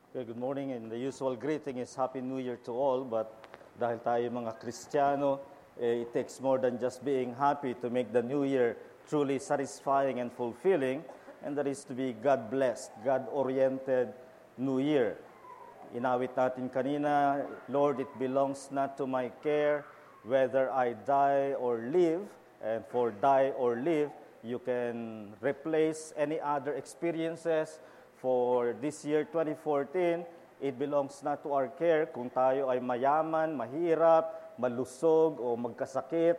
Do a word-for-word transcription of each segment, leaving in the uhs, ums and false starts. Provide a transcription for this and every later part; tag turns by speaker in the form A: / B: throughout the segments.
A: Okay, good morning, and the usual greeting is Happy New Year to all, but dahil tayo mga Kristiyano, eh, it takes more than just being happy to make the New Year truly satisfying and fulfilling, and that is to be God-blessed, God-oriented New Year. Inawit natin kanina, Lord, it belongs not to my care whether I die or live, and for die or live, you can replace any other experiences. For this year, twenty fourteen, it belongs not to our care kung tayo ay mayaman, mahirap, malusog, o magkasakit,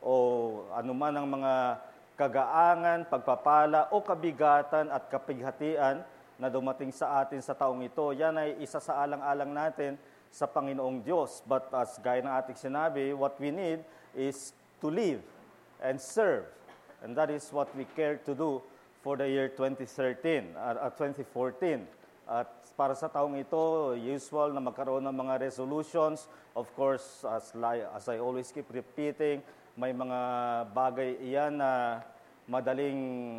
A: o anuman ang mga kagaangan, pagpapala, o kabigatan at kapighatian na dumating sa atin sa taong ito. Yan ay isa sa alang-alang natin sa Panginoong Diyos. But as gaya ng ating sinabi, what we need is to live and serve. And that is what we care to do for the year twenty thirteen, uh, twenty fourteen. At para sa taong ito, usual na magkaroon ng mga resolutions. Of course, as, as I always keep repeating, may mga bagay iyan na madaling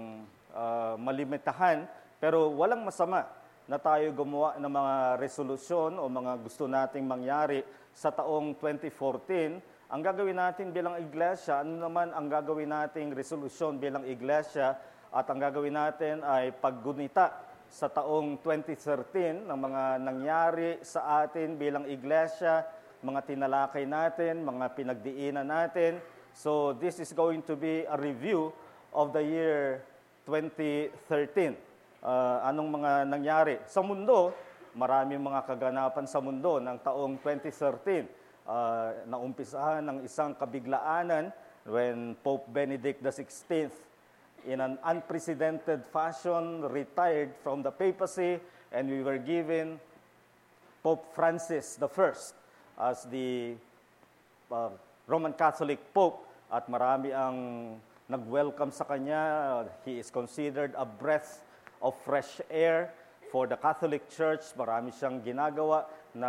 A: uh, malimitahan, pero walang masama na tayo gumawa ng mga resolusyon o mga gusto nating mangyari sa taong twenty fourteen. Ang gagawin natin bilang iglesia, ano naman ang gagawin nating resolusyon bilang iglesia? At ang gagawin natin ay paggunita sa taong twenty thirteen ng mga nangyari sa atin bilang iglesia, mga tinalakay natin, mga pinagdiinan natin. So this is going to be a review of the year twenty thirteen. Uh, anong mga nangyari sa mundo? Maraming mga kaganapan sa mundo ng taong twenty thirteen. Uh, naumpisahan ng isang kabiglaanan when Pope Benedict the sixteenth in an unprecedented fashion retired from the papacy, and we were given Pope Francis the First as the uh, Roman Catholic Pope, at marami ang nag-welcome sa kanya. He is considered a breath of fresh air for the Catholic Church. Marami siyang ginagawa na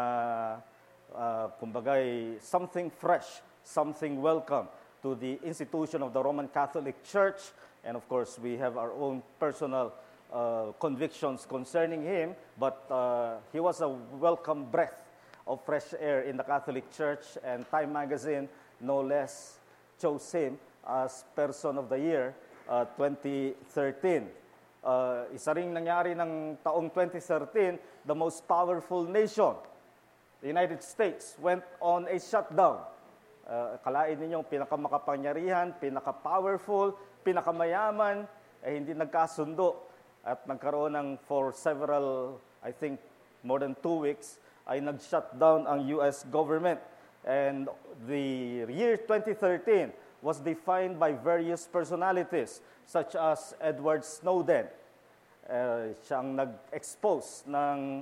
A: uh, kumbagay something fresh, something welcome to the institution of the Roman Catholic Church. And of course, we have our own personal uh, convictions concerning him, but uh, he was a welcome breath of fresh air in the Catholic Church, and Time Magazine, no less, chose him as Person of the Year uh, twenty thirteen. Uh, isa ring nangyari ng taong twenty thirteen, the most powerful nation, the United States, went on a shutdown. Uh, kalain ninyong pinakamakapangyarihan, pinaka-powerful, pinakamayaman, eh hindi nagkasundo at nagkaroon ng for several, I think, more than two weeks, ay nag-shut down ang U S government. And the year twenty thirteen was defined by various personalities, such as Edward Snowden. Uh, siyang nag-expose ng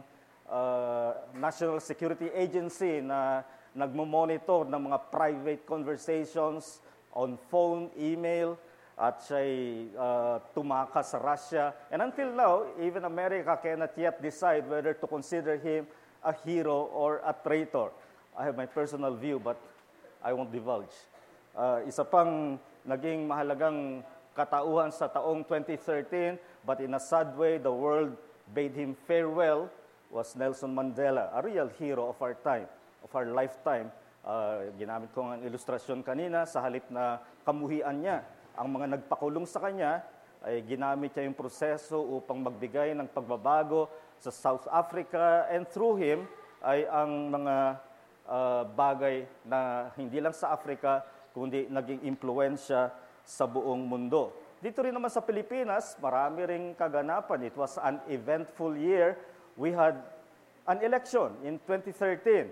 A: uh, National Security Agency na nagmo-monitor ng mga private conversations on phone, email, at siya'y uh, tumakas sa Russia. And until now, even America cannot yet decide whether to consider him a hero or a traitor. I have my personal view, but I won't divulge. Uh, isa pang naging mahalagang katauhan sa taong twenty thirteen, but in a sad way, the world bade him farewell, was Nelson Mandela, a real hero of our time, of our lifetime. Uh, ginamit ko ang ilustrasyon kanina, sa halip na kamuhian niya ang mga nagpakulong sa kanya, ay ginamit niya yung proseso upang magbigay ng pagbabago sa South Africa, and through him ay ang mga uh, bagay na hindi lang sa Africa, kundi naging impluensya sa buong mundo. Dito rin naman sa Pilipinas, marami ring kaganapan. It was an eventful year. We had an election in twenty thirteen,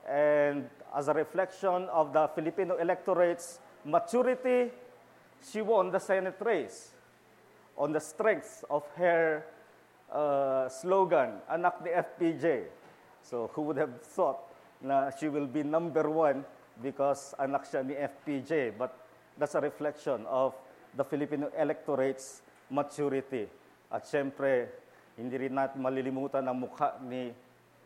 A: and as a reflection of the Filipino electorate's maturity, she won the Senate race on the strength of her uh, slogan, Anak ni F P J. So who would have thought na she will be number one because anak siya ni F P J? But that's a reflection of the Filipino electorate's maturity. At syempre, hindi rin natin malilimutan ang mukha ni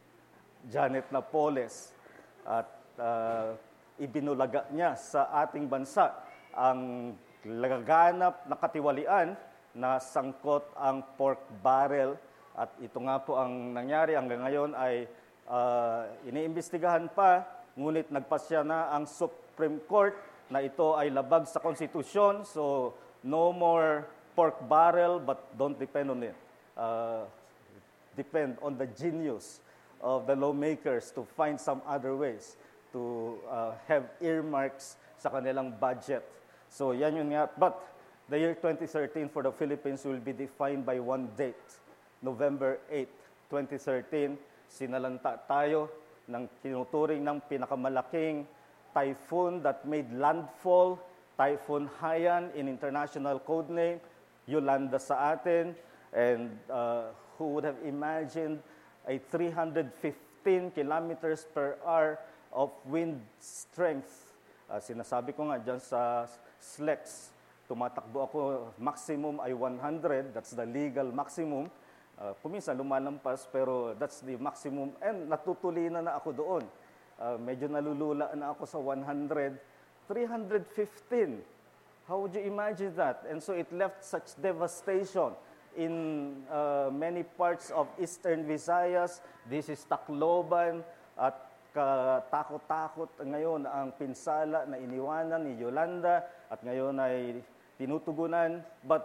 A: Janet Napoles. At uh, ibinulaga niya sa ating bansa ang laganap na katiwalian na sangkot ang pork barrel At ito nga po ang nangyari hanggang ngayon ay uh, iniimbestigahan pa, ngunit nagpasya na ang Supreme Court na ito ay labag sa konstitusyon, so no more pork barrel, but don't depend on it. Uh, depend on the genius of the lawmakers to find some other ways to uh, have earmarks sa kanilang budget. So yan yun nga. But the year twenty thirteen for the Philippines will be defined by one date. November eighth, twenty thirteen, sinalanta tayo ng kinuturing ng pinakamalaking typhoon that made landfall, Typhoon Haiyan in international code name, Yolanda sa atin, and uh, who would have imagined a three hundred fifteen kilometers per hour of wind strength. Uh, sinasabi ko nga dyan sa S L E X, tumatakbo ako, maximum ay one hundred, that's the legal maximum. Uh, kuminsan lumalampas, pero that's the maximum. And natutulinan na ako doon. Uh, medyo nalulula na ako sa one hundred. three hundred fifteen. How would you imagine that? And so it left such devastation in uh, many parts of Eastern Visayas. This is Tacloban. At katakot-takot ngayon ang pinsala na iniwanan ni Yolanda. At ngayon ay tinutugunan. But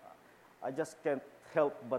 A: I just can't help but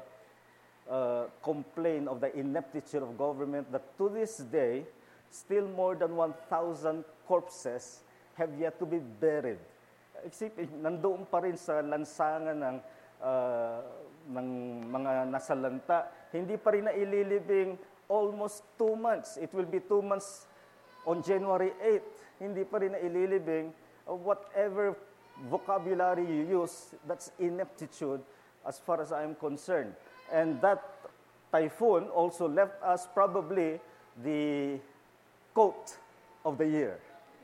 A: Uh, complain of the ineptitude of government that to this day, still more than one thousand corpses have yet to be buried. Isipin, nandoon pa rin sa lansangan ng, uh, ng mga nasalanta. Hindi pa rin naililibing almost two months. It will be two months on January eighth. Hindi pa rin naililibing. Uh, whatever vocabulary you use, that's ineptitude as far as I am concerned. And that typhoon also left us probably the quote of the year.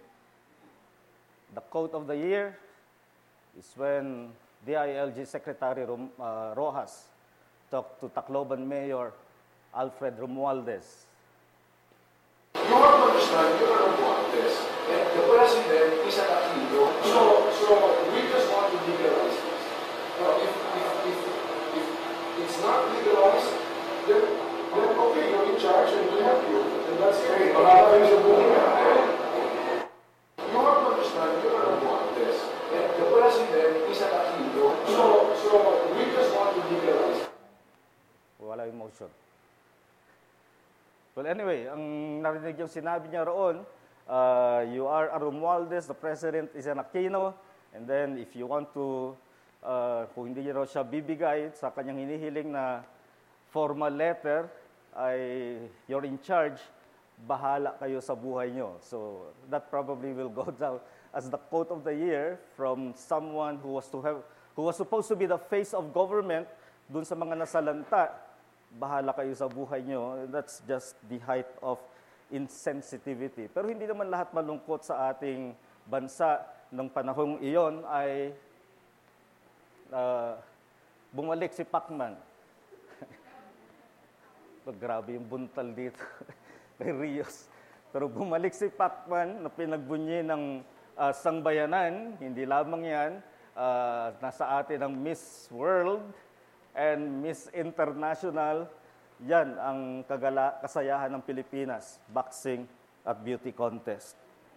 A: The quote of the year is when D I L G Secretary Rom, uh, Rojas talked to Tacloban Mayor Alfred Romualdez.
B: You have to understand, you are Romualdez, and the president is an Aquino, so, so we just want to legalize this. Now, if, if, if it's not legalized, then, then okay, you're in charge and we'll help you. And that's it. Marami sa buhay na. You have to understand, you are Romualdez, and the president is an Aquino, so, so we just want to legalize.
A: Wala yung motion. Well, anyway, ang narinig yung sinabi niya roon, uh, you are a Romualdez, the president is an Aquino, and then if you want to Uh, kung hindi raw siya bibigay sa kanyang hinihiling na formal letter, ay you're in charge, bahala kayo sa buhay nyo. So that probably will go down as the quote of the year from someone who was to have, who was supposed to be the face of government dun sa mga nasalanta. Bahala kayo sa buhay nyo. That's just the height of insensitivity. Pero hindi naman lahat malungkot sa ating bansa ng panahong iyon ay Uh, bumalik si Pacman. Grabe yung buntal dito kay Rios. Pero bumalik si Pacman na pinagbunyi ng uh, sangbayanan. Hindi lamang yan. Uh, nasa atin ang Miss World and Miss International. Yan ang kagala, kasayahan ng Pilipinas. Boxing at beauty contest.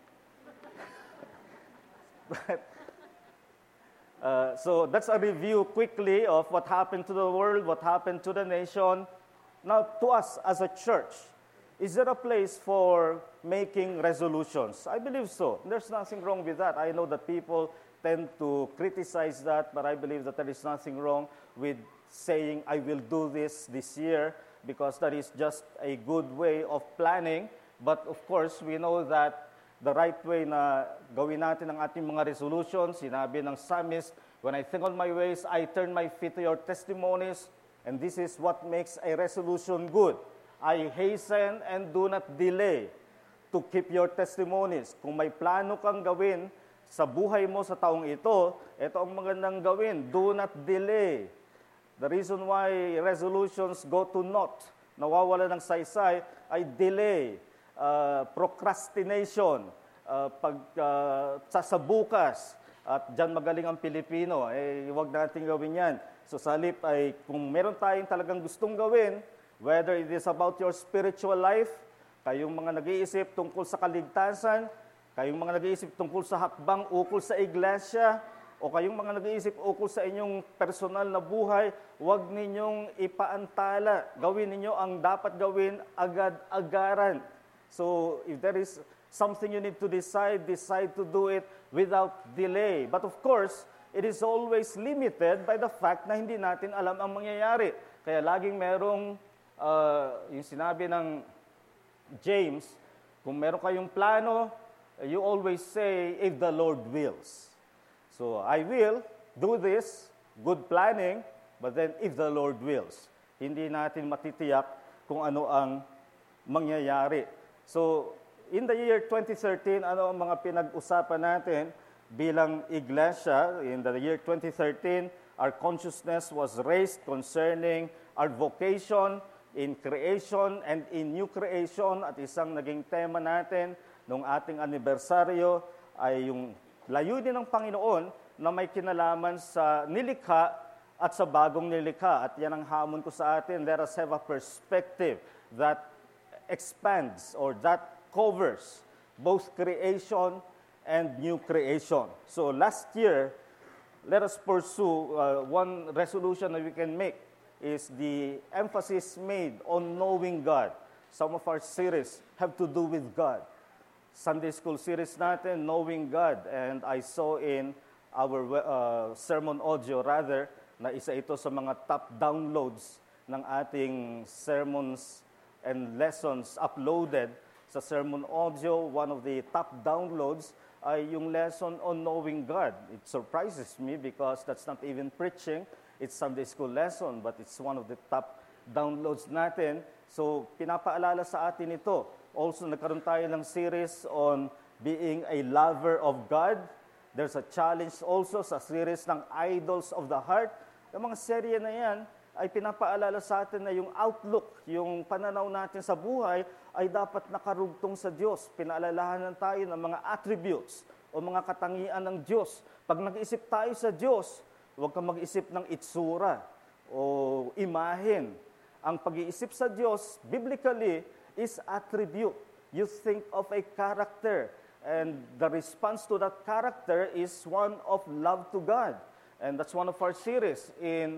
A: But Uh, so that's a review quickly of what happened to the world, what happened to the nation. Now, to us as a church, is there a place for making resolutions? I believe so. There's nothing wrong with that. I know that people tend to criticize that, but I believe that there is nothing wrong with saying, I will do this this year, because that is just a good way of planning. But of course, we know that the right way na gawin natin ang ating mga resolutions. Sinabi ng psalmist, when I think on my ways, I turn my feet to your testimonies, and this is what makes a resolution good. I hasten and do not delay to keep your testimonies. Kung may plano kang gawin sa buhay mo sa taong ito, ito ang magandang gawin. Do not delay. The reason why resolutions go to naught, nawawala ng saysay, ay delay. Uh, procrastination, uh, pag uh, sasabukas, at dyan magaling ang Pilipino, eh, huwag natin gawin yan. So sa halip ay kung meron tayong talagang gustong gawin, whether it is about your spiritual life, kayong mga nag-iisip tungkol sa kaligtasan, kayong mga nag-iisip tungkol sa hakbang ukol sa iglesia, o kayong mga nag-iisip ukol sa inyong personal na buhay, huwag ninyong ipaantala. Gawin ninyo ang dapat gawin agad-agaran. So if there is something you need to decide, decide to do it without delay. But of course, it is always limited by the fact na hindi natin alam ang mangyayari. Kaya laging merong, uh, yung sinabi ng James, kung meron kayong plano, you always say, if the Lord wills. So, I will do this, good planning, but then if the Lord wills. Hindi natin matitiyak kung ano ang mangyayari. So, in the year twenty thirteen, ano ang mga pinag-usapan natin? Bilang iglesia, in the year twenty thirteen, our consciousness was raised concerning our vocation in creation and in new creation. At isang naging tema natin nung ating anibersaryo ay yung layunin ng Panginoon na may kinalaman sa nilikha at sa bagong nilikha. At yan ang hamon ko sa atin. Let us have a perspective that expands or that covers both creation and new creation. So last year, let us pursue uh, one resolution that we can make is the emphasis made on knowing God. Some of our series have to do with God. Sunday school series natin, Knowing God. And I saw in our uh, sermon audio rather, na isa ito sa mga top downloads ng ating sermons and lessons uploaded sa sermon audio. One of the top downloads ay yung lesson on knowing God. It surprises me because that's not even preaching. It's Sunday school lesson, but it's one of the top downloads natin. So, pinapaalala sa atin ito. Also, nagkaroon tayo ng series on being a lover of God. There's a challenge also sa series ng Idols of the Heart. Yung mga serye na yan ay pinapaalala sa atin na yung outlook, yung pananaw natin sa buhay ay dapat nakarugtong sa Diyos. Pinaalalahanan tayo ng mga attributes o mga katangian ng Diyos. Pag nag-isip tayo sa Diyos, huwag kang mag-isip ng itsura o imahen. Ang pag-iisip sa Diyos, biblically, is attribute. You think of a character, and the response to that character is one of love to God. And that's one of our series in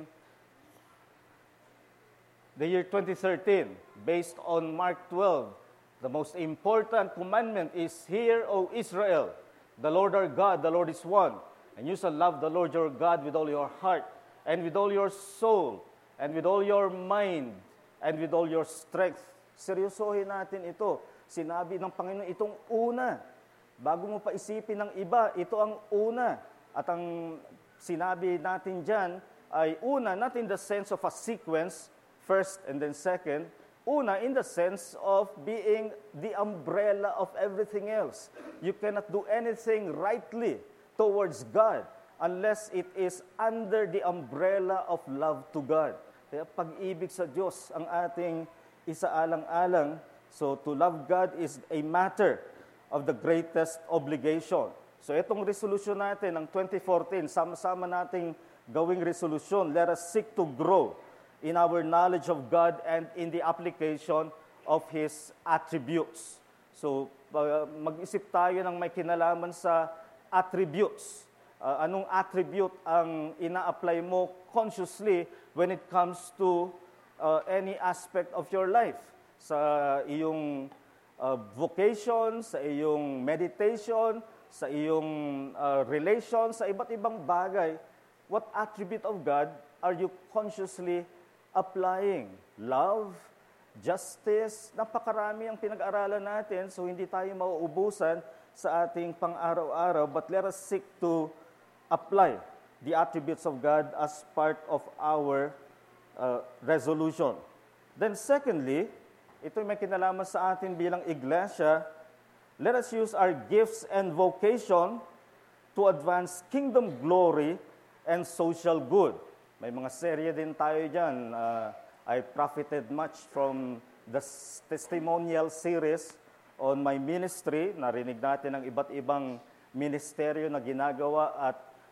A: the year twenty thirteen, based on Mark twelve. The most important commandment is, Hear, O Israel, the Lord our God, the Lord is one. And you shall love the Lord your God with all your heart, and with all your soul, and with all your mind, and with all your strength. Seryosohin natin ito. Sinabi ng Panginoon, itong una. Bago mo pa isipin ng iba, ito ang una. At ang sinabi natin dyan ay una, not in the sense of a sequence, first and then second. Una, in the sense of being the umbrella of everything else. You cannot do anything rightly towards God unless it is under the umbrella of love to God. Kaya pag-ibig sa Diyos ang ating isaalang-alang. So to love God is a matter of the greatest obligation. So itong resolution natin ng twenty fourteen, sama-sama nating gawing resolution. Let us seek to grow in our knowledge of God and in the application of His attributes. So, uh, mag-isip tayo ng may kinalaman sa attributes. Uh, anong attribute ang ina-apply mo consciously when it comes to uh, any aspect of your life? Sa iyong uh, vocation, sa iyong meditation, sa iyong uh, relation, sa iba't ibang bagay, what attribute of God are you consciously applying? Love, justice, napakarami ang pinag-aralan natin, so hindi tayo mauubusan sa ating pang-araw-araw, but let us seek to apply the attributes of God as part of our uh, resolution. Then secondly, ito may kinalaman sa atin bilang iglesia, let us use our gifts and vocation to advance kingdom glory and social good. May mga serye din tayo dyan. Uh, I profited much from the testimonial series on my ministry. Narinig natin ang iba't ibang ministeryo na ginagawa at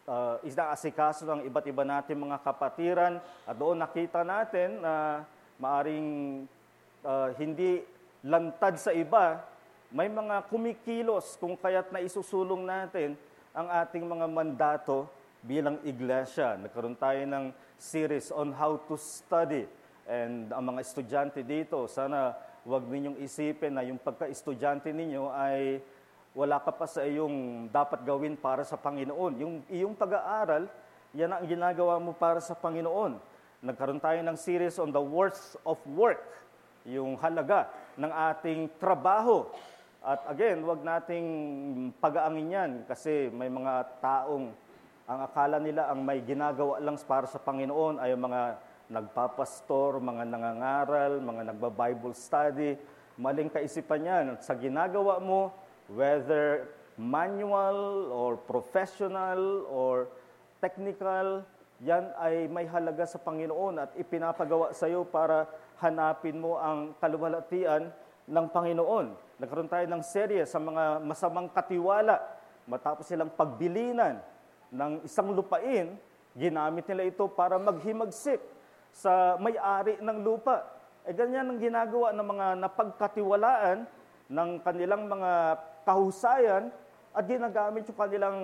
A: uh, inaasikaso ng iba't iba natin mga kapatiran. At doon nakita natin na maaring uh, hindi lantad sa iba, may mga kumikilos kung kaya't na isusulong natin ang ating mga mandato bilang iglesia. Nagkaroon tayo ng series on how to study. And ang mga estudyante dito, sana huwag ninyong isipin na yung pagka-estudyante ninyo ay wala ka pa sa iyong dapat gawin para sa Panginoon. Yung iyong pag-aaral, yan ang ginagawa mo para sa Panginoon. Nagkaroon tayo ng series on the worth of work, yung halaga ng ating trabaho. At again, huwag nating pag-aangin yan kasi may mga taong ang akala nila ang may ginagawa lang para sa Panginoon ay mga nagpapastor, mga nangangaral, mga nagba-Bible study. Maling kaisipan yan. Sa ginagawa mo, whether manual or professional or technical, yan ay may halaga sa Panginoon at ipinapagawa sa iyo para hanapin mo ang kaluwalhatian ng Panginoon. Nagkaroon tayo ng serye sa mga masamang katiwala. Matapos silang pagbilinan ng isang lupain, ginamit nila ito para maghimagsik sa may-ari ng lupa. E ganyan ang ginagawa ng mga napagkatiwalaan ng kanilang mga kahusayan at ginagamit yung kanilang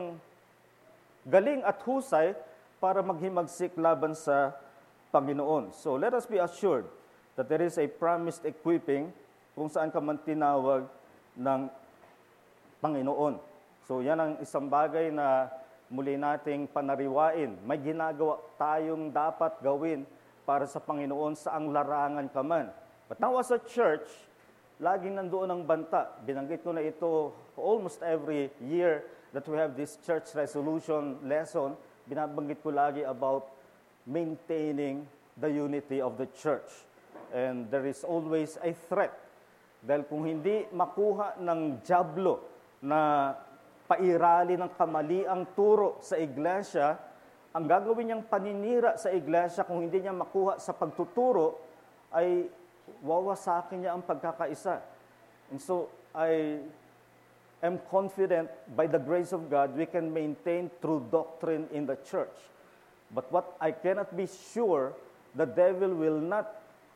A: galing at husay para maghimagsik laban sa Panginoon. So let us be assured that there is a promised equipping kung saan ka man tinawag ng Panginoon. So yan ang isang bagay na muli nating panariwain. May ginagawa tayong dapat gawin para sa Panginoon saang larangan ka man. But now as a church, laging nandoon ang banta. Binanggit ko na ito almost every year that we have this church resolution lesson. Binabanggit ko lagi about maintaining the unity of the church. And there is always a threat. Dahil kung hindi makuha ng dyablo na pairali ng kamaliang turo sa iglesia, ang gagawin niyang paninira sa iglesia kung hindi niya makuha sa pagtuturo ay wawasakin niya ang pagkakaisa. And so, I am confident by the grace of God, we can maintain true doctrine in the church. But what I cannot be sure, the devil will not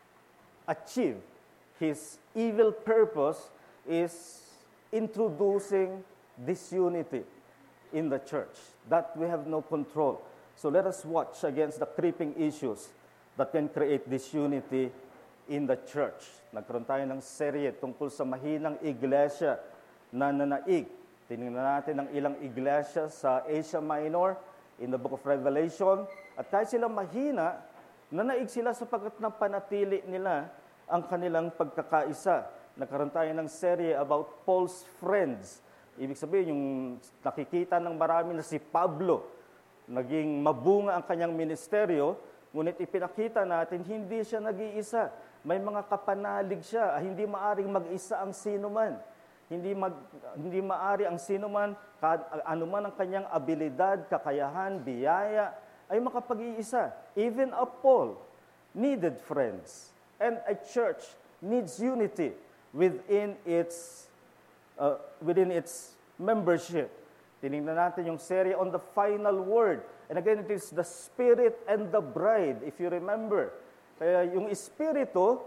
A: achieve his evil purpose is introducing disunity in the church. That we have no control. So let us watch against the creeping issues that can create disunity in the church. Nagkaroon tayo ng serye tungkol sa mahinang iglesia na nanaig. Tinignan natin ang ilang iglesia sa Asia Minor in the book of Revelation. At kahit sila mahina, nanaig sila sapagkat napanatili nila ang kanilang pagkakaisa. Nagkaroon tayo ng serye about Paul's friends. Ibig sabihin, yung nakikita ng marami na si Pablo, naging mabunga ang kanyang ministeryo, ngunit ipinakita natin, hindi siya nag-iisa. May mga kapanalig siya, hindi maaring mag-isa ang sinuman. Hindi, mag, hindi maari ang sinuman, anuman ang kanyang abilidad, kakayahan, biyaya, ay makapag-iisa. Even a Paul needed friends. And a church needs unity within its Uh, within its membership. Tinignan natin yung serye on the final word. And again, it is the Spirit and the bride, if you remember. Kaya yung Espiritu,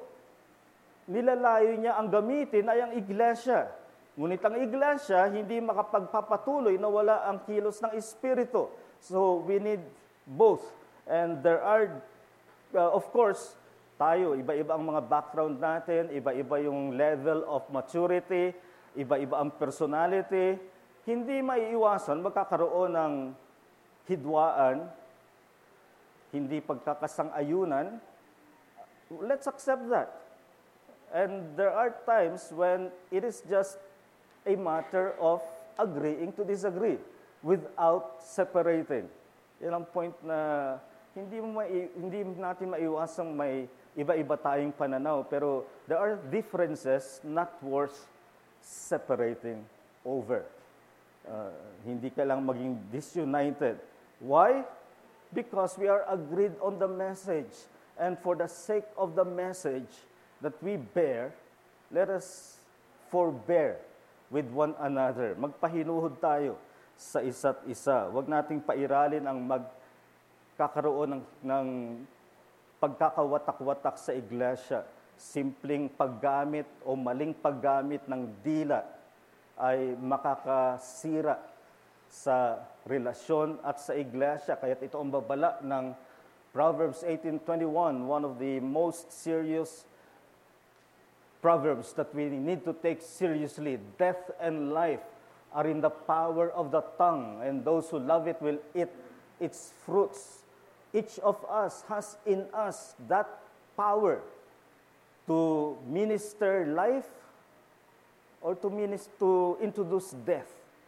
A: nilalayo niya ang gamitin ay ang iglesia. Ngunit ang iglesia, hindi makapagpapatuloy na wala ang kilos ng Espiritu. So, we need both. And there are, uh, of course, tayo, iba-iba ang mga background natin, iba-iba yung level of maturity, iba-iba ang personality, hindi maiiwasan, magkakaroon ng hidwaan, hindi pagkakasang-ayunan. Let's accept that. And there are times when it is just a matter of agreeing to disagree without separating. Yan ang point na hindi, mai, hindi natin maiwasang may iba-iba tayong pananaw, pero there are differences not worth separating over. Uh, hindi ka lang maging disunited. Why? Because we are agreed on the message. And for the sake of the message that we bear, let us forbear with one another. Magpahinuhod tayo sa isa't isa. Huwag nating pairalin ang magkakaroon ng, ng pagkakawatak-watak sa iglesia. Simpleng paggamit o maling paggamit ng dila ay makakasira sa relasyon at sa iglesia. Kaya't ito ang babala ng Proverbs eighteen twenty-one, one of the most serious proverbs that we need to take seriously. Death and life are in the power of the tongue, and those who love it will eat its fruits. Each of us has in us that power to minister life or to minister, to introduce death.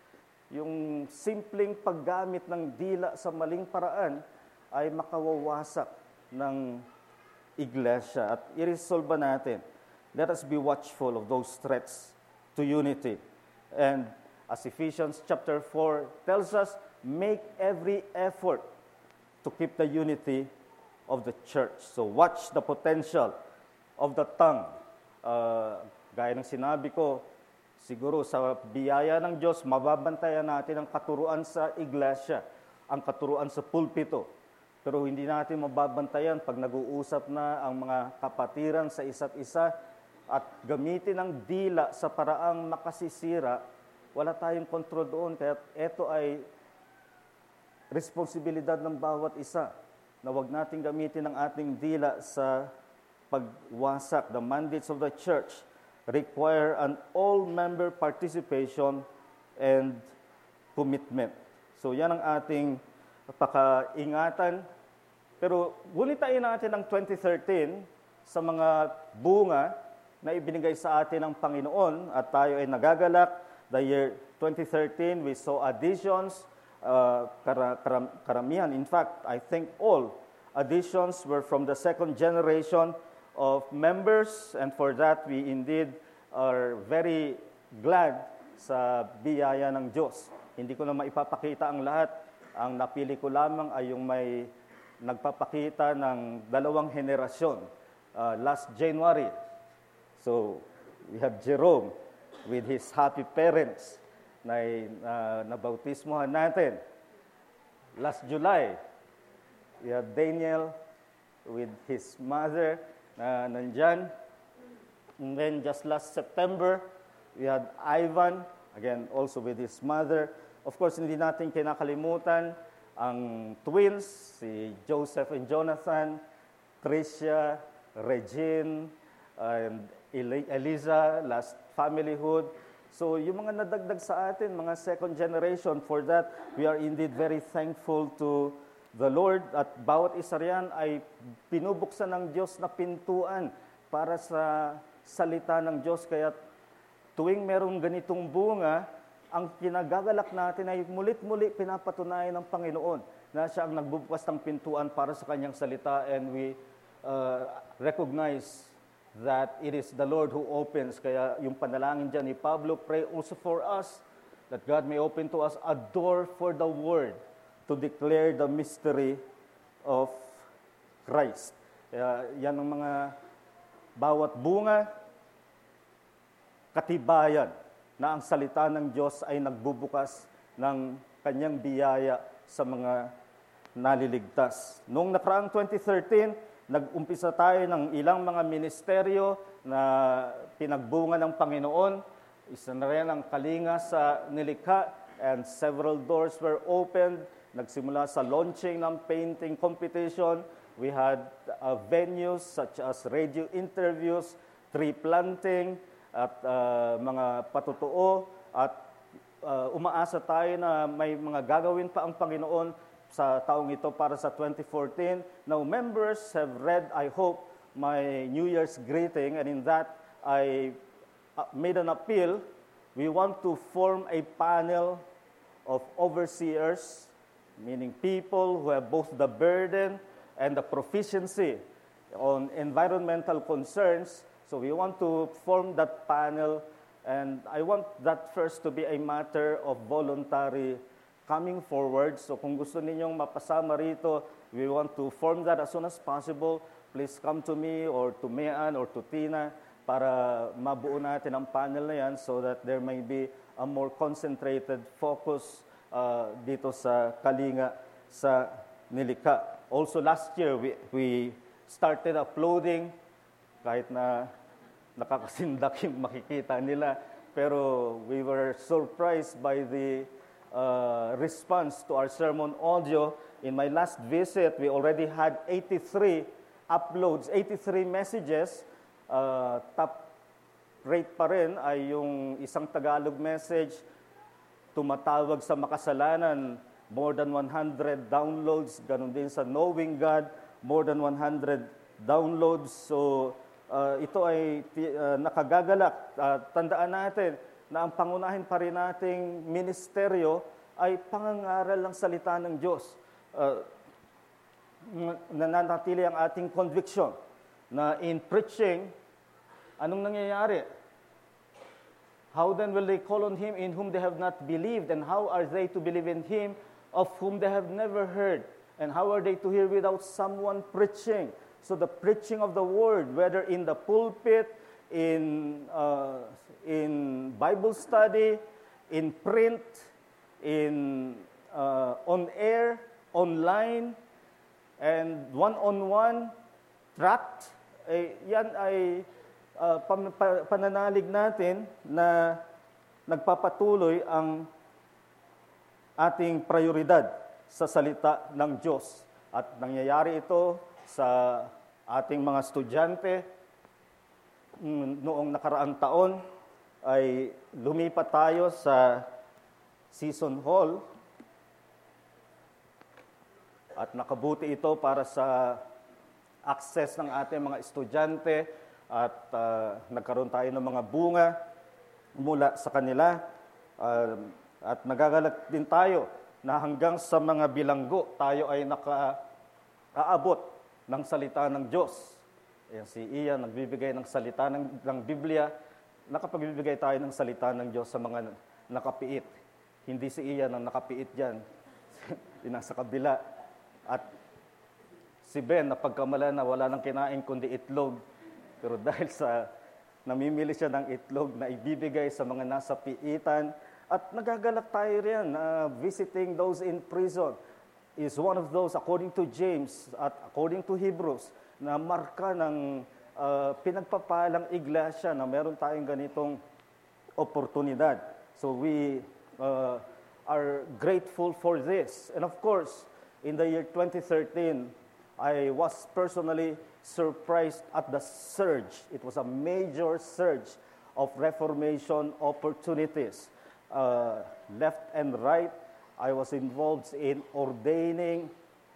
A: Yung simpleng paggamit ng dila sa maling paraan ay makawawasak ng iglesia at iresolba natin. Let us be watchful of those threats to unity. And as Ephesians chapter four tells us, make every effort to keep the unity of the church. So watch the potential of the tongue. Uh, gaya ng sinabi ko, siguro sa biyaya ng Diyos, mababantayan natin ang katuruan sa iglesia, ang katuruan sa pulpito. Pero hindi natin mababantayan pag nag-uusap na ang mga kapatiran sa isa't isa at gamitin ang dila sa paraang makasisira, wala tayong kontrol doon. Kaya ito ay responsibilidad ng bawat isa na wag natin gamitin ang ating dila sa pagwasak. The mandates of the church require an all-member participation and commitment. So yan ang ating pakaingatan. Pero gulitain natin ang twenty thirteen sa mga bunga na ibinigay sa atin ng Panginoon at tayo ay nagagalak. The year twenty thirteen, we saw additions, uh, kar- kar- karamihan. In fact, I think all additions were from the second generation of members, and for that we indeed are very glad sa biyaya ng Diyos. Hindi ko na maipapakita ang lahat. Ang napili ko lamang ay yung may nagpapakita ng dalawang henerasyon. Uh, last January, so we have Jerome with his happy parents na uh, nabautismohan natin. Last July, we have Daniel with his mother na nandyan. And then just last September, we had Ivan, again, also with his mother. Of course, hindi natin kinakalimutan ang twins, si Joseph and Jonathan, Tricia, Regine, and Eliza, last familyhood. So yung mga nadagdag sa atin, mga second generation, for that, we are indeed very thankful to the Lord. At bawat isa riyan ay pinubuksan ng Diyos na pintuan para sa salita ng Diyos. Kaya tuwing merong ganitong bunga, ang kinagagalak natin ay mulit-muli pinapatunayan ng Panginoon na siya ang nagbubukas ng pintuan para sa kanyang salita, and we uh, recognize that it is the Lord who opens. Kaya yung panalangin dyan ni Pablo, pray also for us that God may open to us a door for the word to declare the mystery of Christ. Kaya yan ang mga bawat bunga, katibayan na ang salita ng Diyos ay nagbubukas ng kanyang biyaya sa mga naliligtas. Noong nakaraang twenty thirteen, nag-umpisa tayo ng ilang mga ministeryo na pinagbunga ng Panginoon. Isa na rin ang kalinga sa nilikha, and several doors were opened. Nagsimula sa launching ng painting competition. We had uh, venues such as radio interviews, tree planting, at uh, mga patutuo. At uh, umaasa tayo na may mga gagawin pa ang Panginoon sa taong ito para sa twenty fourteen. Now, members have read, I hope, my New Year's greeting, and in that, I uh, made an appeal. We want to form a panel of overseers, meaning people who have both the burden and the proficiency on environmental concerns. So we want to form that panel, and I want that first to be a matter of voluntary coming forward. So kung gusto ninyong mapasama rito, we want to form that as soon as possible. Please come to me or to Mean or to Tina para mabuo natin ang panel na yan so that there may be a more concentrated focus uh, dito sa Kalinga sa Nilikha. Also last year, we, we started uploading kahit na nakakasindak yung makikita nila. Pero we were surprised by the uh, response to our sermon audio. In my last visit, we already had eighty-three uploads, eighty-three messages. Uh, top rate pa rin ay yung isang Tagalog message, tumatawag sa makasalanan, more than one hundred downloads. Ganun din sa Knowing God, more than one hundred downloads. So, uh, ito ay uh, nakagagalak. Uh, tandaan natin na ang pangunahin pa rin nating ministeryo ay pangangaral ng salita ng Diyos. Uh, nananatili ang ating conviction na in preaching, anong nangyayari? How then will they call on Him in whom they have not believed? And how are they to believe in Him of whom they have never heard? And how are they to hear without someone preaching? So the preaching of the Word, whether in the pulpit, in, uh, in Bible study, in print, in uh, on air, online, and one-on-one, tract, eh, yan ay uh, pan- pa- pananalig natin na nagpapatuloy ang ating prioridad sa salita ng Diyos. At nangyayari ito sa ating mga estudyante. Noong nakaraang taon ay lumipat tayo sa season hall at nakabuti ito para sa access ng ating mga estudyante at uh, nagkaroon tayo ng mga bunga mula sa kanila. Uh, at nagagalak din tayo na hanggang sa mga bilanggo tayo ay naka-aabot ng salita ng Diyos. Ayan, si Ian nagbibigay ng salita ng, ng Biblia. Nakapagbibigay tayo ng salita ng Diyos sa mga nakapiit. Hindi si Ian ang nakapiit dyan. Nasa kabila. At si Ben, napagkamala na wala nang kinain kundi itlog. Pero dahil sa namimili siya ng itlog na ibibigay sa mga nasa piitan, at nagagalak tayo riyan, uh, visiting those in prison is one of those, according to James at according to Hebrews, na marka ng uh, pinagpapalang iglesia na meron tayong ganitong oportunidad. So we uh, are grateful for this. And of course, in the year twenty thirteen, I was personally surprised at the surge. It was a major surge of Reformation opportunities. Uh, left and right, I was involved in ordaining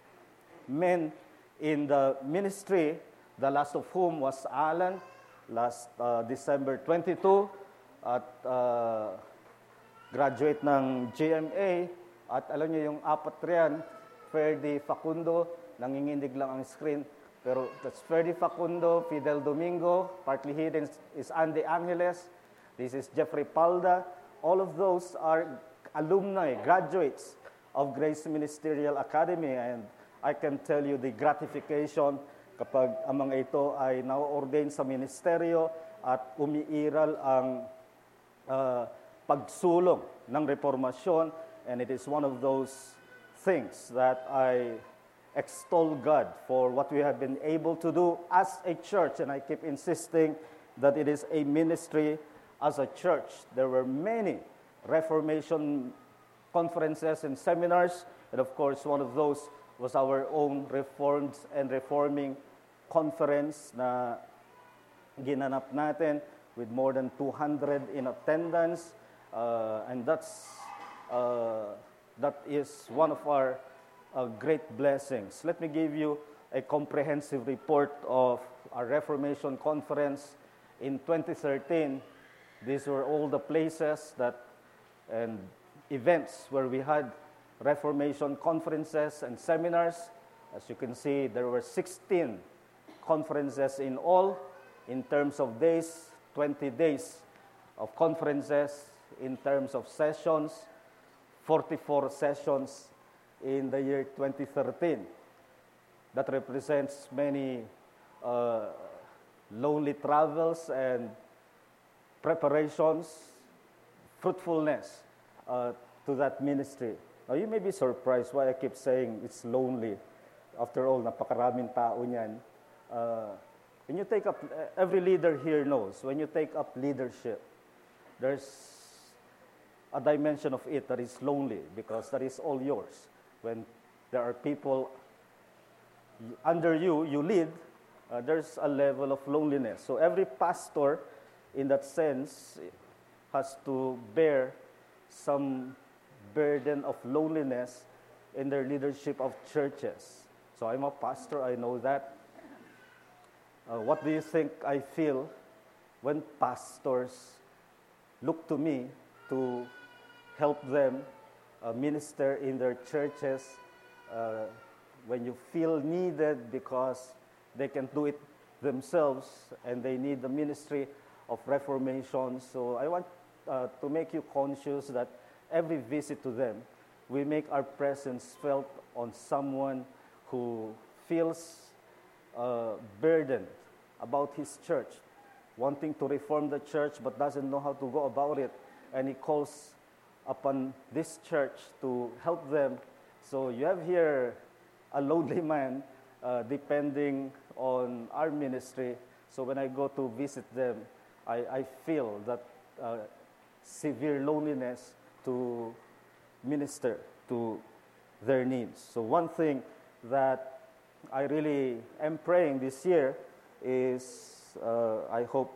A: men in the ministry, the last of whom was Alan, last uh, December twenty-second, at uh, graduate ng G M A, at alam niyo yung apat riyan, Ferdy Facundo, nanginginig lang ang screen, pero that's Ferdy Facundo, Fidel Domingo, partly hidden is Andy Angeles, this is Jeffrey Palda. All of those are alumni, graduates of Grace Ministerial Academy, and I can tell you the gratification kapag ang mga ito ay na-ordain sa ministeryo at umiiral ang uh, pagsulong ng reformasyon, and it is one of those things that I extol God for what we have been able to do as a church, and I keep insisting that it is a ministry as a church. There were many Reformation conferences and seminars, and of course one of those was our own Reformed and Reforming Conference na ginanap natin with more than two hundred in attendance, uh, and that's uh, that is one of our uh, great blessings. Let me give you a comprehensive report of our Reformation Conference in twenty thirteen. These were all the places that and events where we had Reformation conferences and seminars. As you can see, there were sixteen conferences in all. In terms of days, twenty days of conferences. In terms of sessions, forty-four sessions in the year twenty thirteen. That represents many uh, lonely travels and preparations, fruitfulness uh, to that ministry. Now, you may be surprised why I keep saying it's lonely. After all, napakaraming tao niyan. Uh, when you take up, every leader here knows, when you take up leadership, there's a dimension of it that is lonely because that is all yours. When there are people under you, you lead, uh, there's a level of loneliness. So every pastor, in that sense, has to bear some burden of loneliness in their leadership of churches. So I'm a pastor, I know that. Uh, what do you think I feel when pastors look to me to help them uh, minister in their churches uh, when you feel needed because they can do it themselves and they need the ministry of reformation. So I want uh, to make you conscious that every visit to them, we make our presence felt on someone who feels uh, burdened about his church, wanting to reform the church but doesn't know how to go about it. And he calls upon this church to help them. So you have here a lonely man uh, depending on our ministry. So when I go to visit them, I, I feel that uh, severe loneliness to minister to their needs. So one thing that I really am praying this year is, uh, I hope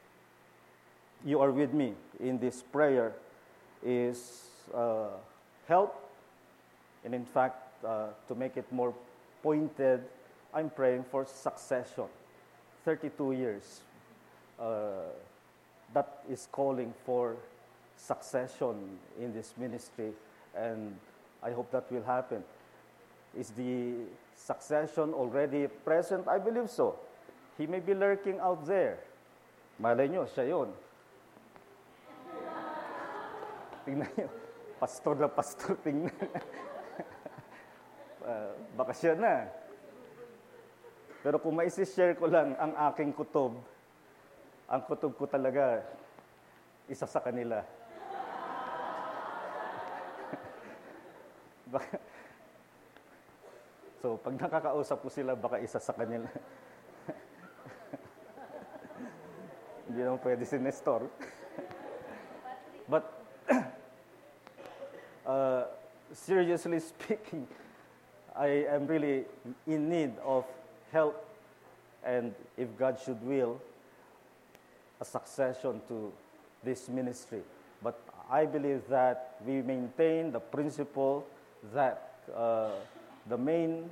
A: you are with me in this prayer, is uh, help. And in fact, uh, to make it more pointed, I'm praying for succession. thirty-two years, uh, that is calling for succession in this ministry, and I hope that will happen. Is the succession already present? I believe so. He may be lurking out there. Malay nyo, siya yun. Tingnan nyo, pastor na pastor, tingnan. uh, baka siya na. Pero kung maisi-share ko lang ang aking kutob, ang kutob ko talaga, isa sa kanila. Baka, so, pag nakakausap ko sila, baka isa sa kanila. Hindi naman pwede si Nestor. But, uh, seriously speaking, I am really in need of help, and if God should will, a succession to this ministry. But I believe that we maintain the principle that uh, the main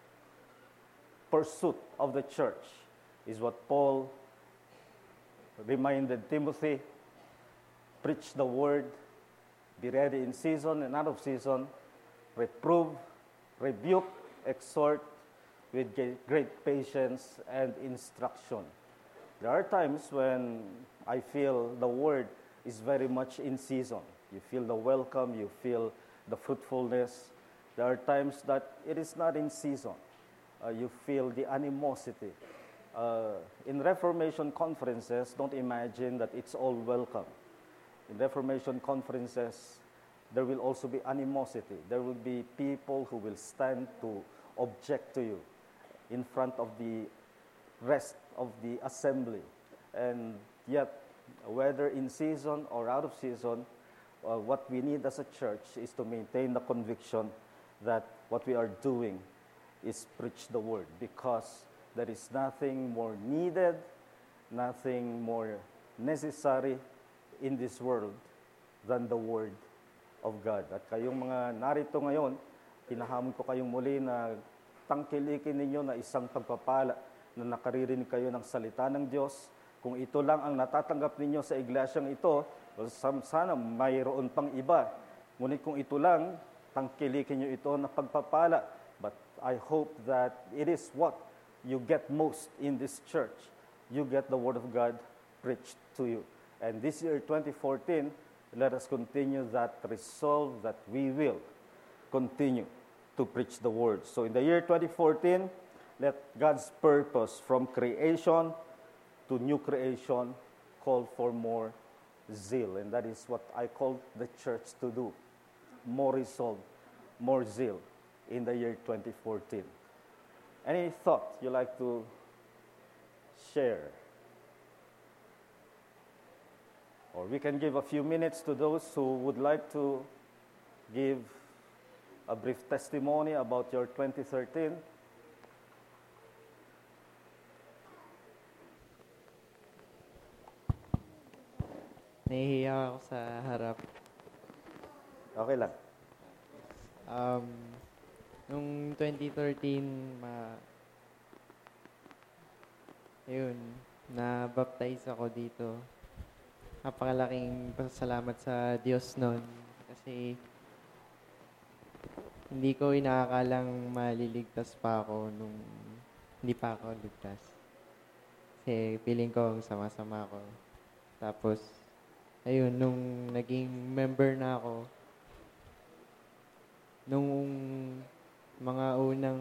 A: pursuit of the church is what Paul reminded Timothy: preach the word, be ready in season and out of season, reprove, rebuke, exhort with great patience and instruction. There are times when I feel the word is very much in season. You feel the welcome, you feel the fruitfulness. There are times that it is not in season. Uh, you feel the animosity. Uh, in Reformation conferences, don't imagine that it's all welcome. In Reformation conferences, there will also be animosity. There will be people who will stand to object to you in front of the rest of the assembly. And yet, whether in season or out of season, uh, what we need as a church is to maintain the conviction that what we are doing is preach the word, because there is nothing more needed, nothing more necessary in this world than the word of God. At kayong mga narito ngayon, hinahamon ko kayong muli na tangkilikin ninyo na isang pagpapala na nakaririnig kayo ng salita ng Diyos. Kung ito lang ang natatanggap ninyo sa iglesyang ito, sana mayroon pang iba. Ngunit kung ito lang, tangkilikin nyo ito na pagpapala. But I hope that it is what you get most in this church. You get the Word of God preached to you. And this year, twenty fourteen, let us continue that resolve that we will continue to preach the Word. So in the year twenty fourteen, let God's purpose from creation to new creation call for more zeal. And that is what I call the church to do. More resolve more zeal in the year twenty fourteen. Any thought you like to share? Or we can give a few minutes to those who would like to give a brief testimony about your twenty thirteen.
C: Nahihiya ako sa harap.
A: Okay lang.
C: Um, nung twenty thirteen, ma... Ayun, na-baptize ako dito. Napakalaking pasalamat sa Diyos nun. Kasi hindi ko inaakalang maliligtas pa ako nung hindi pa ako ligtas. Kasi feeling ko sama-sama ako. Tapos, ayun, nung naging member na ako, nung mga unang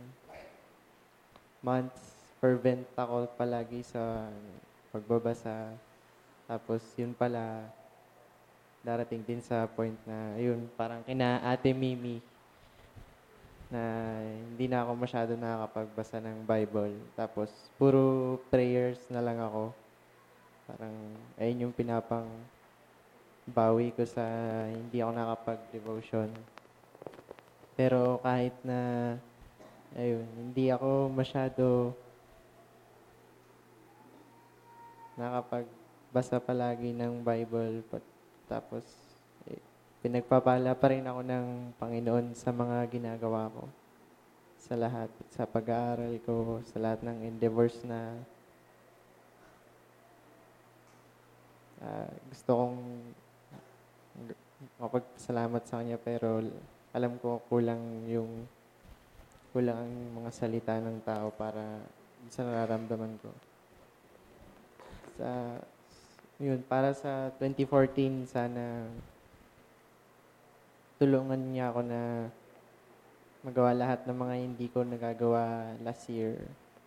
C: months, fervent ako palagi sa pagbabasa. Tapos, yun pala, darating din sa point na, ayun, parang kina Ate Mimi, na hindi na ako masyado nakakapagbasa ng Bible. Tapos, puro prayers na lang ako. Parang, ayun yung pinapang bawi ko sa hindi ako nakapag-devotion. Pero kahit na, ayun, hindi ako masyado nakapagbasa palagi ng Bible. Tapos, eh, pinagpapala pa rin ako ng Panginoon sa mga ginagawa ko. Sa lahat, sa pag-aaral ko, sa lahat ng endeavors na uh, gusto kong mapagpasalamat sa Kanya, pero alam ko kulang yung kulang ang mga salita ng tao para sa nararamdaman ko. Sa yun, para sa twenty fourteen, sana tulungan niya ako na magawa lahat ng mga hindi ko nagagawa last year.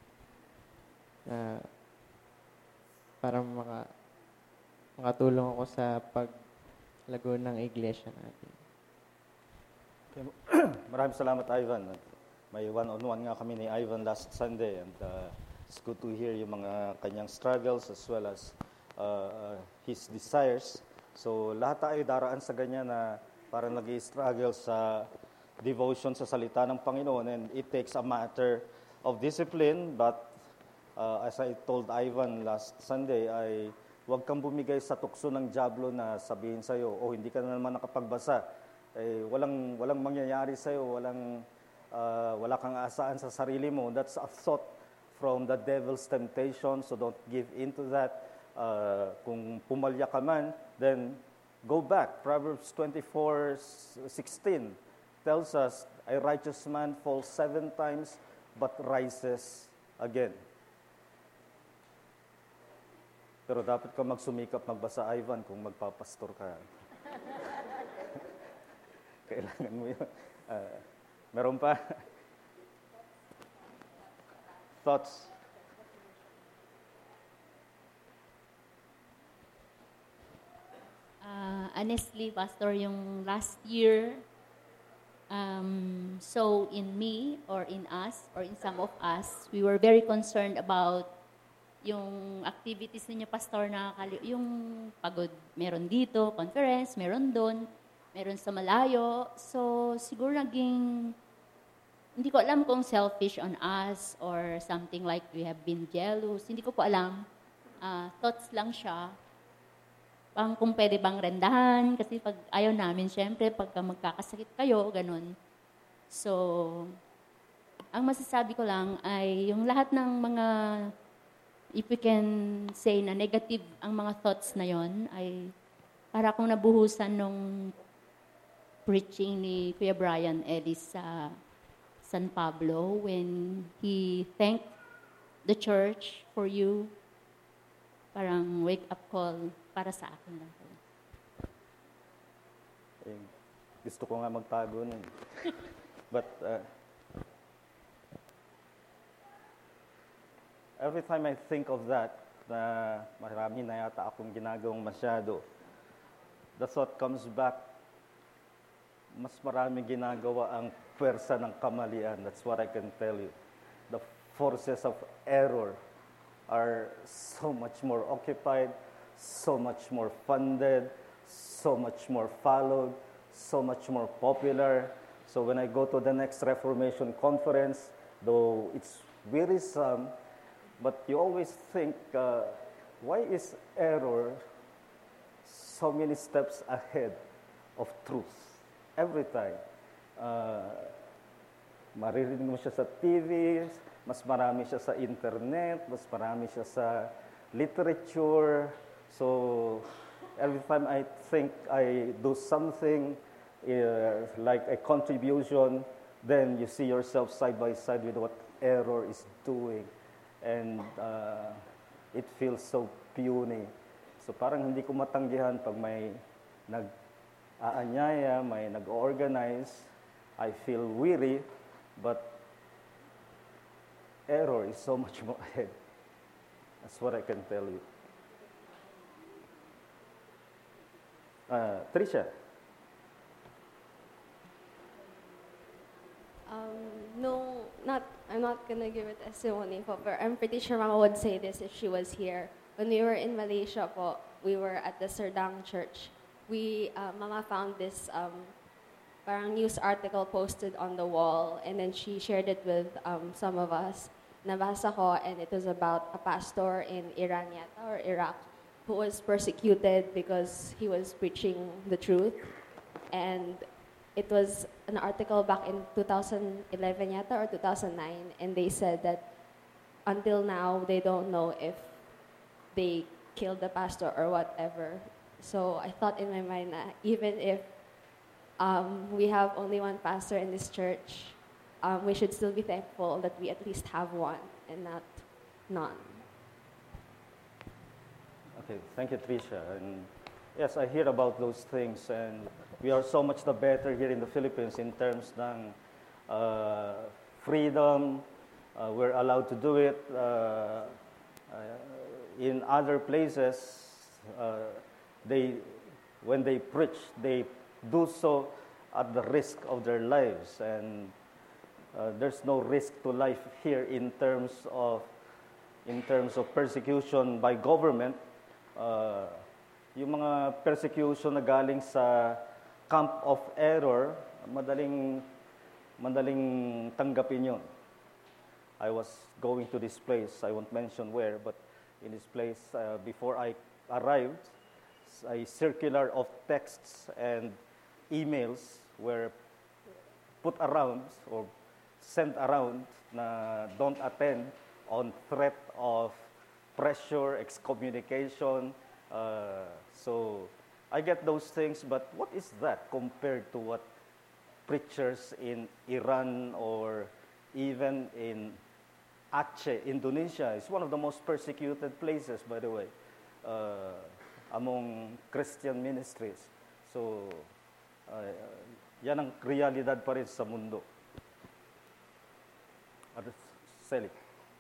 C: Na para maka, makatulong ako sa paglago ng iglesia natin.
A: Okay. Maraming salamat, Ivan. May one-on-one nga kami ni Ivan last Sunday, and uh, it's good to hear yung mga kanyang struggles as well as uh, uh, his desires. So lahat tayo daraan sa ganyan na parang nag-i-struggle sa devotion sa salita ng Panginoon, and it takes a matter of discipline. But uh, as I told Ivan last Sunday, ay huwag kang bumigay sa tukso ng dyablo na sabihin sa'yo, oh, hindi ka na naman nakapagbasa. Eh, walang, walang mangyayari sa'yo, walang, uh, wala kang asaan sa sarili mo. That's a thought from the devil's temptation, so don't give into that. Uh, kung pumalya ka man, then go back. Proverbs twenty-four sixteen tells us, a righteous man falls seven times but rises again. Pero dapat ka magsumikap magbasa, Ivan, kung magpapastor ka. Kailangan mo yun. Uh, meron pa? Thoughts?
D: Uh, honestly, Pastor, yung last year, um, so in me or in us or in some of us, we were very concerned about yung activities ninyo, Pastor, na yung pagod, meron dito, conference, meron doon, meron sa malayo. So, siguro naging, hindi ko alam kung selfish on us or something like we have been jealous. Hindi ko po alam. Uh, thoughts lang siya. Pang kung pwede bang rendahan, kasi pag ayaw namin, syempre, pagka magkakasakit kayo, ganun. So, ang masasabi ko lang ay yung lahat ng mga, if we can say na negative ang mga thoughts na yon, ay para akong nabuhusan nung preaching ni Kuya Brian Ellis sa San Pablo when he thanked the church for you. Parang wake-up call para sa akin lang.
A: Eh, gusto ko nga magtago nun. But uh, every time I think of that, na marami na yata akong ginagawang masyado, the thought comes back mas maraming ginagawa ang pwersa ng kamalian. That's what I can tell you. The forces of error are so much more occupied, so much more funded, so much more followed, so much more popular. So when I go to the next Reformation conference, though it's wearisome, but you always think, uh, why is error so many steps ahead of truth? Every time. Uh, maririnig mo siya sa T V, mas marami siya sa internet, mas marami siya sa literature. So every time I think I do something uh, like a contribution, then you see yourself side by side with what error is doing. And uh, it feels so puny. So parang hindi ko matanggihan pag may nag-aanyaya, may nag-organize. I feel weary, but error is so much more ahead. That's what I can tell you. Uh, Tricia.
E: Um, no, not. I'm not gonna give a testimony po, but I'm pretty sure Mama would say this if she was here. When we were in Malaysia po, we were at the Serdang Church. We, uh, Mama found this um, parang news article posted on the wall, and then she shared it with um, some of us. Nabasa ko, and it was about a pastor in Iran yata, or Iraq, who was persecuted because he was preaching the truth. And it was an article back in two thousand eleven yata or two thousand nine, and they said that until now they don't know if they killed the pastor or whatever. So I thought in my mind that even if um, we have only one pastor in this church, um, we should still be thankful that we at least have one and not none.
A: Okay, thank you, Tricia. And yes, I hear about those things, and we are so much the better here in the Philippines in terms ng uh, freedom. Uh, we're allowed to do it. Uh, uh, in other places, uh, they, when they preach, they do so at the risk of their lives, and uh, there's no risk to life here in terms of in terms of persecution by government. Uh, yung mga persecution na galing sa camp of error, madaling madaling tanggapin yun. I was going to this place, I won't mention where, but in this place, uh, before I arrived, a circular of texts and emails were put around or sent around na don't attend on threat of pressure, excommunication. Uh, so I get those things, but what is that compared to what preachers in Iran or even in Aceh, Indonesia, is one of the most persecuted places, by the way, uh, among Christian ministries. So, uh, yan ang realidad pa rin sa mundo. Sally.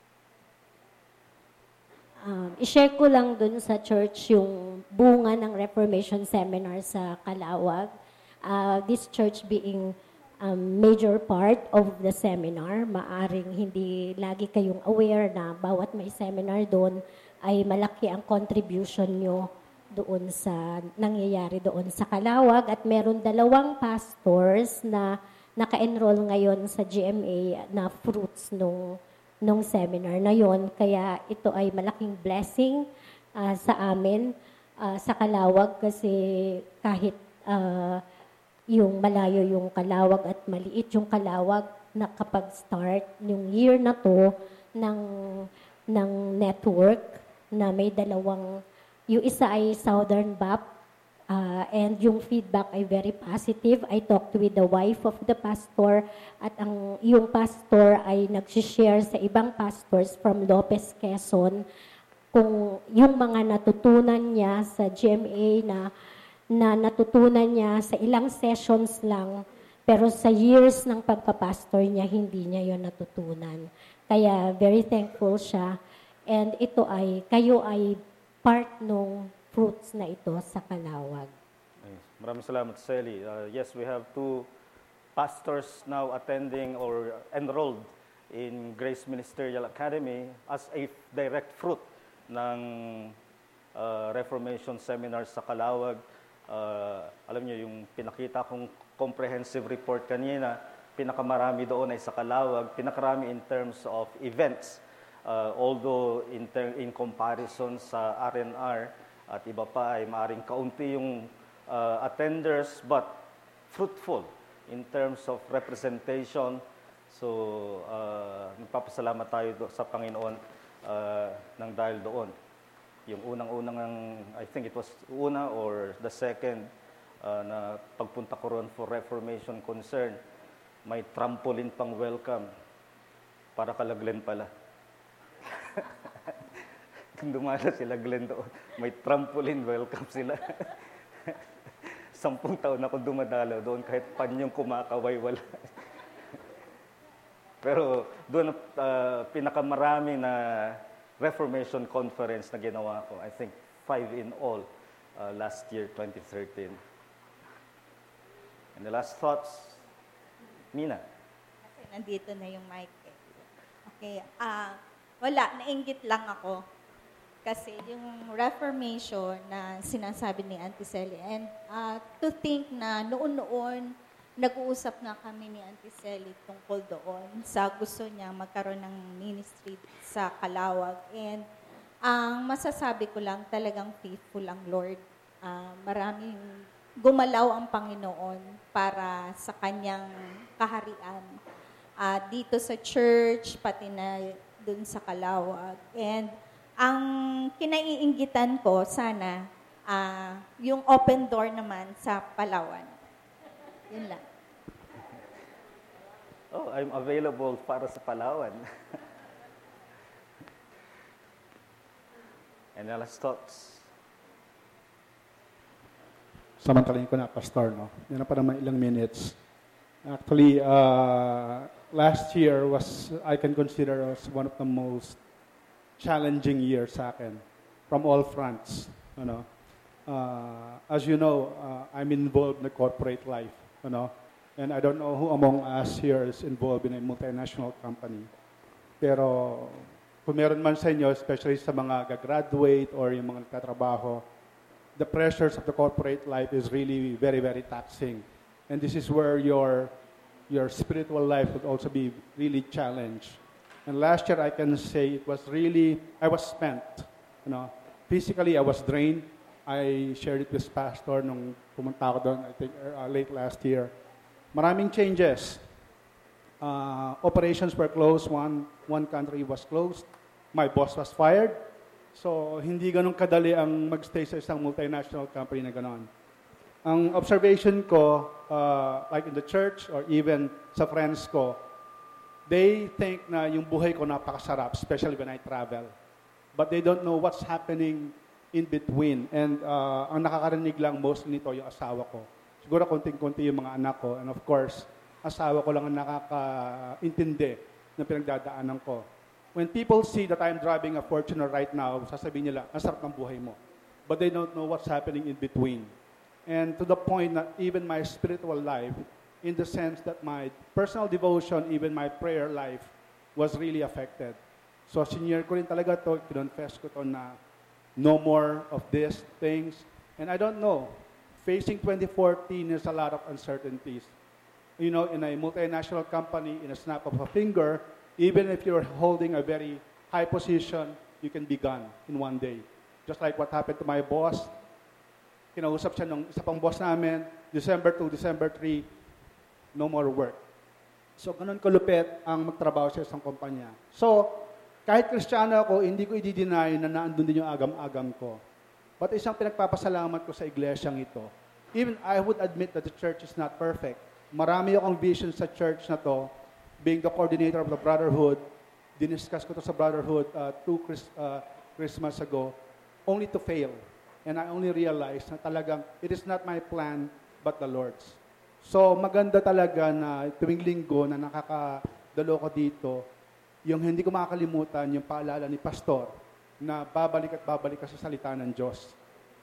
F: Um, i-share ko lang dun sa church yung bunga ng Reformation Seminar sa Calawag. Uh, this church being um, major part of the seminar, maaring hindi lagi kayong aware na bawat may seminar doon ay malaki ang contribution nyo doon sa nangyayari doon sa Calawag. At meron dalawang pastors na naka-enroll ngayon sa G M A na fruits nung nung seminar na yon. Kaya ito ay malaking blessing uh, sa amin uh, sa Calawag, kasi kahit uh, yung malayo yung Calawag at maliit yung Calawag, nakapag-start yung year na to ng, ng network na may dalawang, yung isa ay Southern B A P, Uh, and yung feedback ay very positive. I talked with the wife of the pastor, at ang yung pastor ay nag-share sa ibang pastors from Lopez, Quezon, kung yung mga natutunan niya sa G M A na, na natutunan niya sa ilang sessions lang, pero sa years ng pagpapastor niya, hindi niya yon natutunan. Kaya very thankful siya. And ito ay, kayo ay part nung fruits na ito sa Calawag.
A: Yes. Maraming salamat, Sally. Uh, yes, we have two pastors now attending or enrolled in Grace Ministerial Academy as a direct fruit ng uh, Reformation seminars sa Calawag. Uh, alam niyo, yung pinakita kong comprehensive report kanina, pinakamarami doon ay sa Calawag, pinakarami in terms of events. Uh, although in, ter- in comparison sa R N R at iba pa ay maaring kaunti yung uh, attenders, but fruitful in terms of representation. So, uh, nagpapasalamat tayo do- sa Panginoon uh, nang dahil doon. Yung unang-unang, I think it was una or the second uh, na pagpunta ko ron for Reformation Concern, may trampoline pang welcome para kala Glenn pala. Kung dumala sila Glenn doon, may trampoline welcome sila. Sampung taon ako dumadalo doon, kahit panyong kumakaway, wala. Pero doon uh, pinakamarami na Reformation Conference na ginawa ko. I think five in all uh, last year, twenty thirteen. And the last thoughts, Mina.
G: Kasi nandito na yung mic eh. Okay, ah, wala, nainggit lang ako. Kasi yung Reformation na sinasabi ni Auntie Sally, and uh, to think na noon-noon, nag-uusap nga kami ni Auntie Sally tungkol doon sa gusto niya magkaroon ng ministry sa Calawag. And ang masasabi ko lang, talagang faithful ang Lord. Uh, maraming gumalaw ang Panginoon para sa kanyang kaharian. Uh, dito sa church, pati na dun sa Calawag. And ang kinaiinggitan ko, sana, uh, yung open door naman sa Palawan. Yun lang.
A: Oh, I'm available para sa Palawan. And the last thoughts.
H: Samantalin ko na, Pastor, no? Yan na pa naman ilang minutes. Actually, uh, last year was, I can consider as one of the most challenging years sa akin from all fronts. You know? Uh, as you know, uh, I'm involved in the corporate life. You know? And I don't know who among us here is involved in a multinational company. Pero kung meron man sa inyo, especially sa mga gagraduate or yung mga nagtatrabaho, the pressures of the corporate life is really very, very taxing. And this is where your your spiritual life would also be really challenged. And last year, I can say it was really, I was spent. You know, physically, I was drained. I shared it with Pastor nung pumunta ako doon, I think, uh, late last year. Maraming changes. Uh, operations were closed. One, one country was closed. My boss was fired. So, hindi ganun kadali ang magstay sa isang multinational company na ganon. Ang observation ko, uh, like in the church or even sa friends ko, they think na yung buhay ko napakasarap, especially when I travel. But they don't know what's happening in between. And uh, ang nakakarinig lang mostly nito yung asawa ko. Siguro konting-konti yung mga anak ko. And of course, asawa ko lang ang nakakaintindi ng pinagdadaanan ko. When people see that I'm driving a Fortuner right now, sasabihin nila, ang sarap ng buhay mo. But they don't know what's happening in between. And to the point that even my spiritual life, in the sense that my personal devotion, even my prayer life, was really affected. So, senior ko rin talaga to, kinonfess ko to na no more of these things. And I don't know, facing twenty fourteen is a lot of uncertainties. You know, in a multinational company, in a snap of a finger, even if you're holding a very high position, you can be gone in one day. Just like what happened to my boss. Kinausap siya nung isa pang boss namin, December two, December three, no more work. So, ganun kalupit ang magtrabaho sa isang kumpanya. So, kahit Kristiyano ako, hindi ko i-deny na naandun din yung agam-agam ko. But isang pinagpapasalamat ko sa iglesyang ito, even I would admit that the church is not perfect. Marami akong vision sa church na to, being the coordinator of the Brotherhood. Diniscuss ko to sa Brotherhood uh, two Chris, uh, Christmas ago, only to fail. And I only realized na talagang, it is not my plan, but the Lord's. So, maganda talaga na tuwing linggo na nakakadalo ko dito, yung hindi ko makakalimutan yung paalala ni Pastor na babalik at babalik ka sa salita ng Diyos.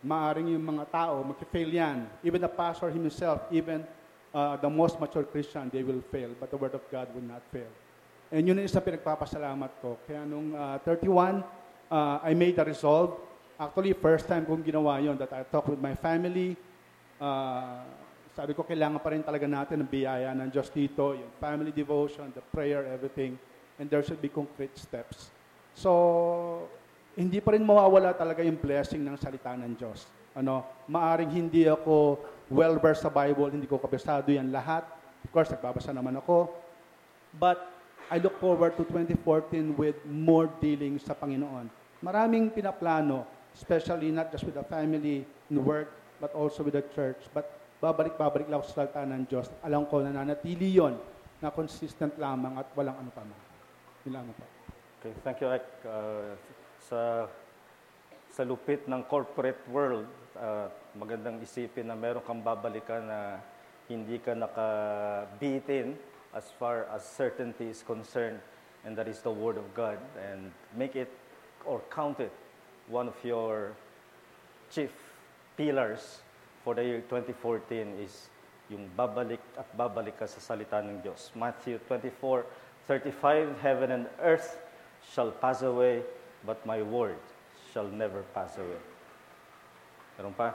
H: maaring yung mga tao, mag-fail yan. Even the pastor himself, even uh, the most mature Christian, they will fail. But the Word of God will not fail. And yun yung isa pinagpapasalamat ko. Kaya nung uh, thirty-one, uh, I made the resolve. Actually, first time kong ginawa yun, that I talked with my family. Uh, sabi ko, kailangan pa rin talaga natin ng biyaya ng Diyos dito, yung family devotion, the prayer, everything. And there should be concrete steps. So, hindi pa rin mawawala talaga yung blessing ng salita ng Diyos. Ano, maaring hindi ako well-versed sa Bible, hindi ko kabisado yan lahat. Of course, nagbabasa naman ako. But, I look forward to twenty fourteen with more dealing sa Panginoon. Maraming pinaplano, especially not just with the family and work, but also with the church. But babalik-babalik lang sa salita ng Diyos. Alam ko na nanatili yon na consistent lamang at walang ano pa man. Yun lamang po.
A: Okay, thank you, Ike. Uh, sa, sa lupit ng corporate world, uh, magandang isipin na meron kang babalikan na hindi ka nakabitin as far as certainty is concerned, and that is the Word of God, and make it or count it one of your chief pillars for the year twenty fourteen is yung babalik at babalik ka sa salita ng Diyos. Matthew twenty-four thirty-five, heaven and earth shall pass away, but my word shall never pass away. Meron pa?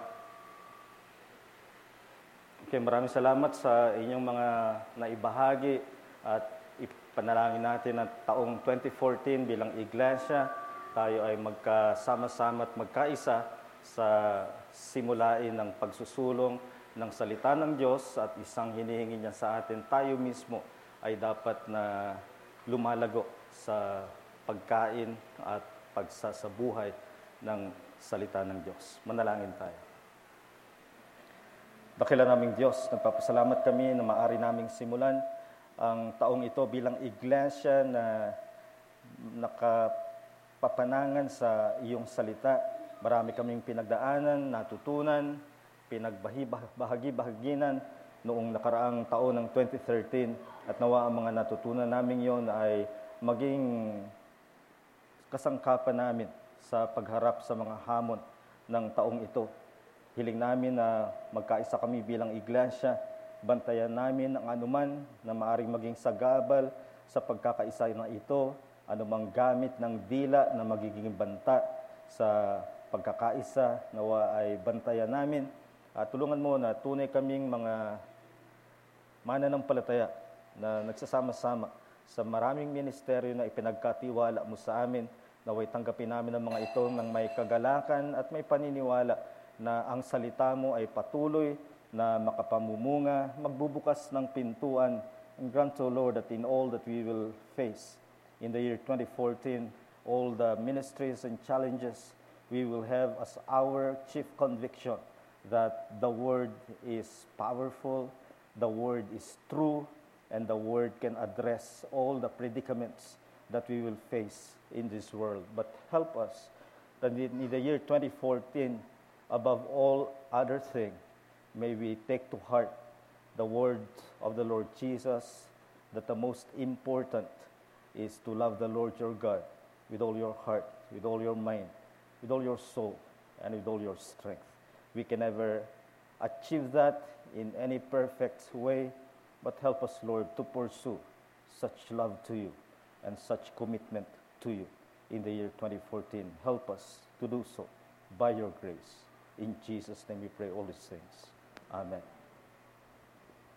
A: Okay, maraming salamat sa inyong mga naibahagi at ipanalangin natin na taong twenty fourteen bilang iglesia, tayo ay magkasama-sama at magkaisa sa simulain ng pagsusulong ng salita ng Diyos at isang hinihingi niya sa atin, tayo mismo ay dapat na lumalago sa pagkain at pagsasabuhay ng salita ng Diyos. Manalangin tayo. Dakila naming Diyos, nagpapasalamat kami na maaari naming simulan ang taong ito bilang iglesia na nakapapanangan sa iyong salita. Marami kaming pinagdaanan, natutunan, pinagbahagi-bahaginan noong nakaraang taon ng twenty thirteen at nawa ang mga natutunan namin yon ay maging kasangkapan namin sa pagharap sa mga hamon ng taong ito. Hiling namin na magkaisa kami bilang iglesia, bantayan namin ang anuman na maaring maging sagabal sa pagkakaisa na ito, anumang gamit ng dila na magiging banta sa pagkakaisa, nawa ay bantayan namin. At tulungan mo na tunay kaming mga mananampalataya na nagsasama-sama sa maraming ministeryo na ipinagkatiwala mo sa amin, naway tanggapin namin ang mga ito ng may kagalakan at may paniniwala na ang salita mo ay patuloy na makapamumunga, magbubukas ng pintuan. And grant, O Lord, that in all that we will face in the year twenty fourteen, all the ministries and challenges, we will have as our chief conviction that the Word is powerful, the Word is true, and the Word can address all the predicaments that we will face in this world. But help us that in the year twenty fourteen, above all other things, may we take to heart the word of the Lord Jesus, that the most important is to love the Lord your God with all your heart, with all your mind, with all your soul, and with all your strength. We can never achieve that in any perfect way, but help us, Lord, to pursue such love to you and such commitment to you in the year twenty fourteen. Help us to do so by your grace. In Jesus' name we pray all these things. Amen.